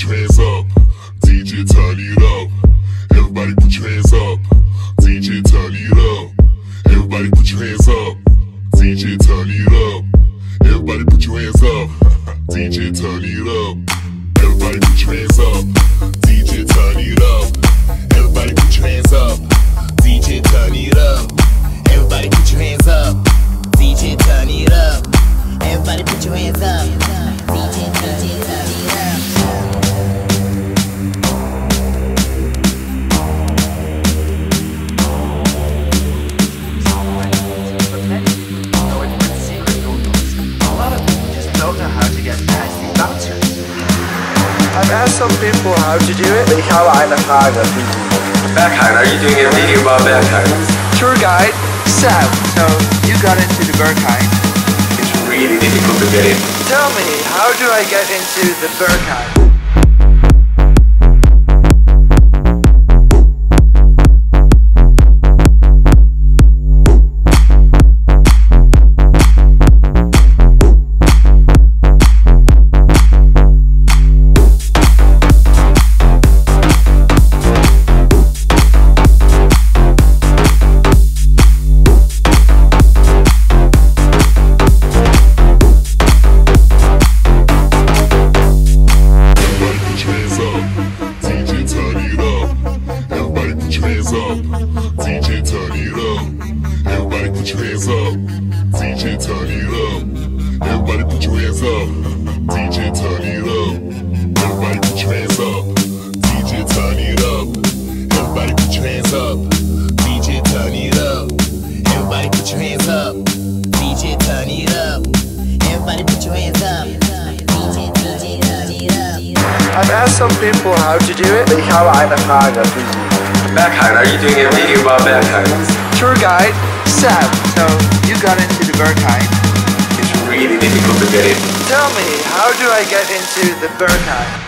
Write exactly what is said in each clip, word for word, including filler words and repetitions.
your hands up. D J, turn it up. Everybody put your hands up. D J, turn it up. Everybody put your hands up. D J, turn it up. Everybody put your hands up. D J, turn it up. Everybody put your hands up. D J, turn it up. Everybody put your hands up. D J, turn it up. Everybody put your hands up. D J, turn it up. Everybody put your hands up. D J, D J, turn it up. I've asked some people how to do it. Ich habe eine Frage. Berghain, are you doing a video about Berghain? Tour guide, Sam. So, you got into the Berghain. It's really difficult to get in. Tell me, how do I get into the Berghain? D J, turn it up. Everybody put your hands up. D J, turn it up. Everybody put your hands up. D J, turn it up. Everybody put your hands up. D J, turn it up. Everybody put your hands up. D J, turn it up. Everybody put your hands up. D J, turn it up. Everybody put your hands up. D J, D J, turn it up. I've asked some people how to do it. Ich habe eine Frage für Sie. Berghain, are you doing a video about Berghain? Tour guide, Sam. So, you got into the Berghain. It's really difficult to get in. Tell me, how do I get into the Berghain?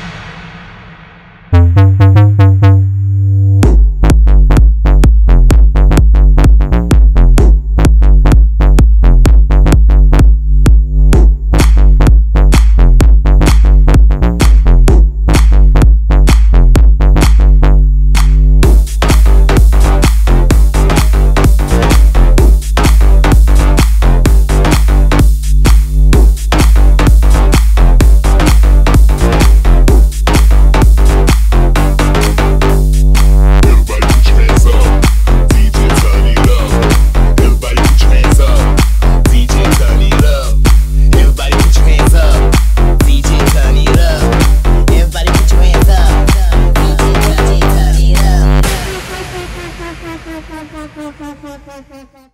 Thank you.